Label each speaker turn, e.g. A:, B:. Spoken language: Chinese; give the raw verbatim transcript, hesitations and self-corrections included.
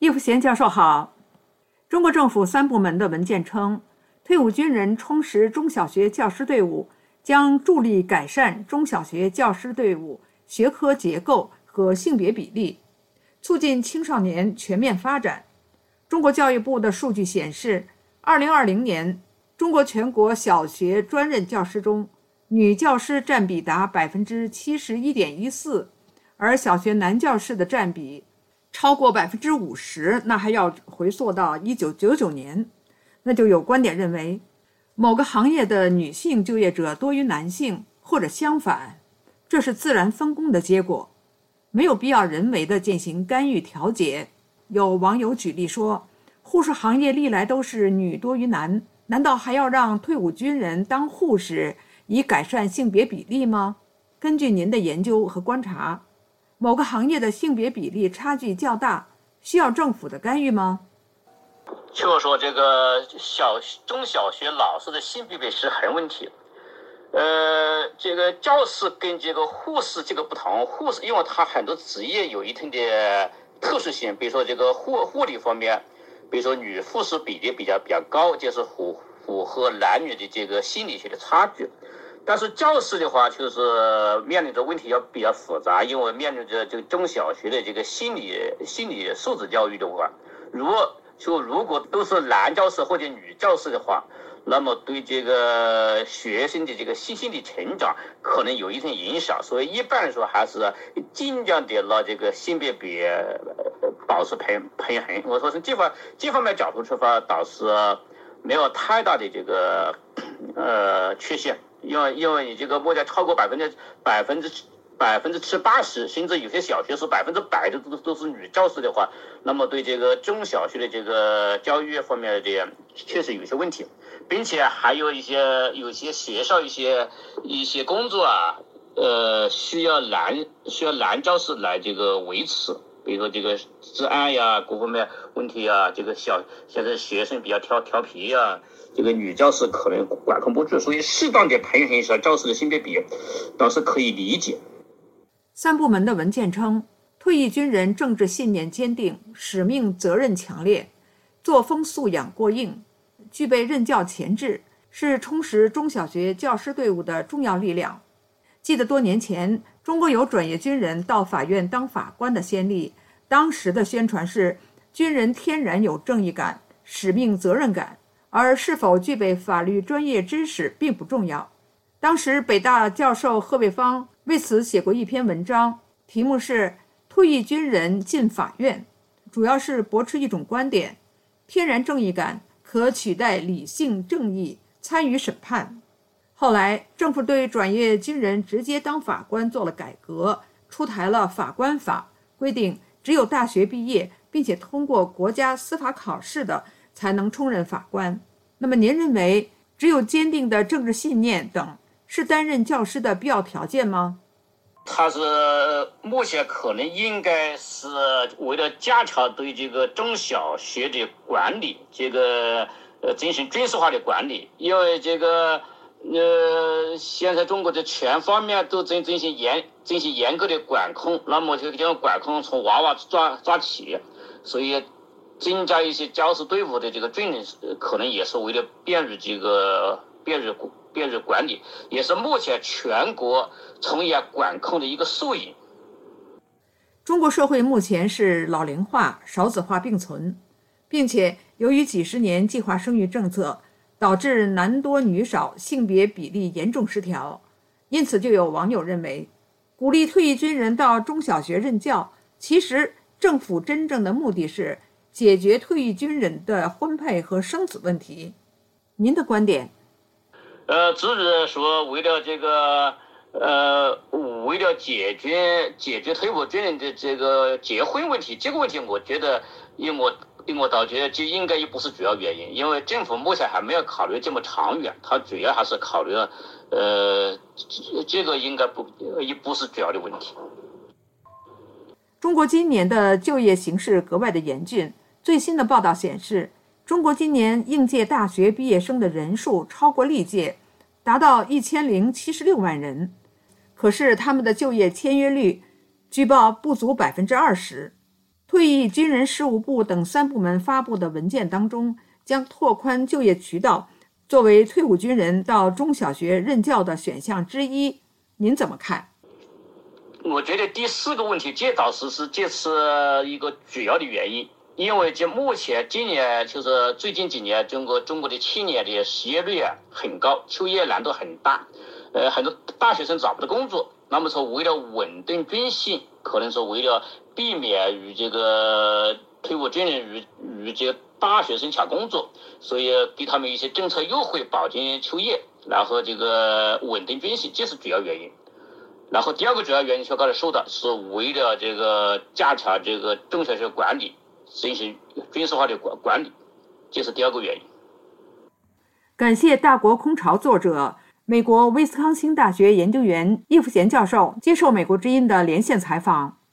A: 叶福贤教授好。中国政府三部门的文件称，退伍军人充实中小学教师队伍，将助力改善中小学教师队伍学科结构和性别比例，促进青少年全面发展。中国教育部的数据显示，二零二零年中国全国小学专任教师中，女教师占比达 百分之七十一点一四， 而小学男教师的占比超过 百分之五十， 那还要回溯到一九九九年。那就有观点认为，某个行业的女性就业者多于男性，或者相反，这是自然分工的结果，没有必要人为的进行干预调节。有网友举例说，护士行业历来都是女多于男，难道还要让退伍军人当护士以改善性别比例吗？根据您的研究和观察，某个行业的性别比例差距较大，需要政府的干预吗？
B: 就说这个小中小学老师的性别比是很问题。呃，这个教师跟这个护士这个不同，护士因为他很多职业有一定的特殊性，比如说这个护护理方面，比如说女护士比例比较比较高，就是符符合男女的这个心理学的差距。但是教师的话，就是面临着问题要比较复杂，因为面临着这个中小学的这个心理心理素质教育的话，如果就如果都是男教师或者女教师的话，那么对这个学生的这个心理成长可能有一定影响，所以一般来说还是尽量的让这个性别比保持平平衡。我说从这方这方面角度出发，倒是没有太大的这个呃缺陷，因为因为你这个目前超过百分之百分之百分之七八十，甚至有些小学是百分之百的都都是女教师的话，那么对这个中小学的这个教育方面的确实有些问题，并且还有一些有些学校一些一些工作啊，呃，需要男需要男教师来这个维持，比如说这个治安呀，各方面问题啊，这个小现在学生比较调调皮呀，这个女教师可能管控不住，所以适当的平衡一下教师的性别比，倒是可以理解。
A: 三部门的文件称，退役军人政治信念坚定，使命责任强烈，作风素养过硬，具备任教潜质，是充实中小学教师队伍的重要力量。记得多年前，中国有转业军人到法院当法官的先例，当时的宣传是军人天然有正义感、使命责任感，而是否具备法律专业知识并不重要。当时北大教授贺卫方为此写过一篇文章，题目是退役军人进法院，主要是驳斥一种观点，天然正义感可取代理性正义参与审判。后来政府对转业军人直接当法官做了改革，出台了法官法，规定只有大学毕业并且通过国家司法考试的才能充任法官。那么您认为只有坚定的政治信念等是担任教师的必要条件吗？
B: 他是目前可能应该是为了加强对这个中小学的管理，这个呃进行军事化的管理，因为这个呃现在中国的全方面都进进行严进行严格的管控，那么这个管控从娃娃抓抓起，所以增加一些教师队伍的这个军人，可能也是为了便于这个便于便于管理，也是目前全国从严管控的一个缩影。
A: 中国社会目前是老龄化、少子化并存，并且由于几十年计划生育政策，导致男多女少，性别比例严重失调。因此就有网友认为，鼓励退役军人到中小学任教，其实政府真正的目的是解决退役军人的婚配和生子问题。您的观点？
B: 呃，只是说为了这个，呃，为了解决解决退伍军人的这个结婚问题，这个问题，我觉得，因为我因为我倒觉得这应该也不是主要原因，因为政府目前还没有考虑这么长远，它主要还是考虑，呃，这个应该不也不是主要的问题。
A: 中国今年的就业形势格外的严峻，最新的报道显示，中国今年应届大学毕业生的人数超过历届，达到一千零七十六万人。可是他们的就业签约率据报不足百分之二十。 退役军人事务部等三部门发布的文件当中，将拓宽就业渠道作为退伍军人到中小学任教的选项之一，您怎么看？
B: 我觉得第四个问题，这倒是是这是一个主要的原因，因为就目前今年就是最近几年，中国中国的青年的失业率啊很高，就业难度很大，呃，很多大学生找不到工作。那么说，为了稳定军心，可能说为了避免与这个退伍军人与与这个大学生抢工作，所以给他们一些政策优惠，保证就业，然后这个稳定军心，这是主要原因。然后第二个主要原因，就刚才说的是为了这个加强这个中小学管理，进行军事化的管管理，这是第二个原因。
A: 感谢大国空巢作者、美国威斯康星大学研究员叶福贤教授接受美国之音的连线采访。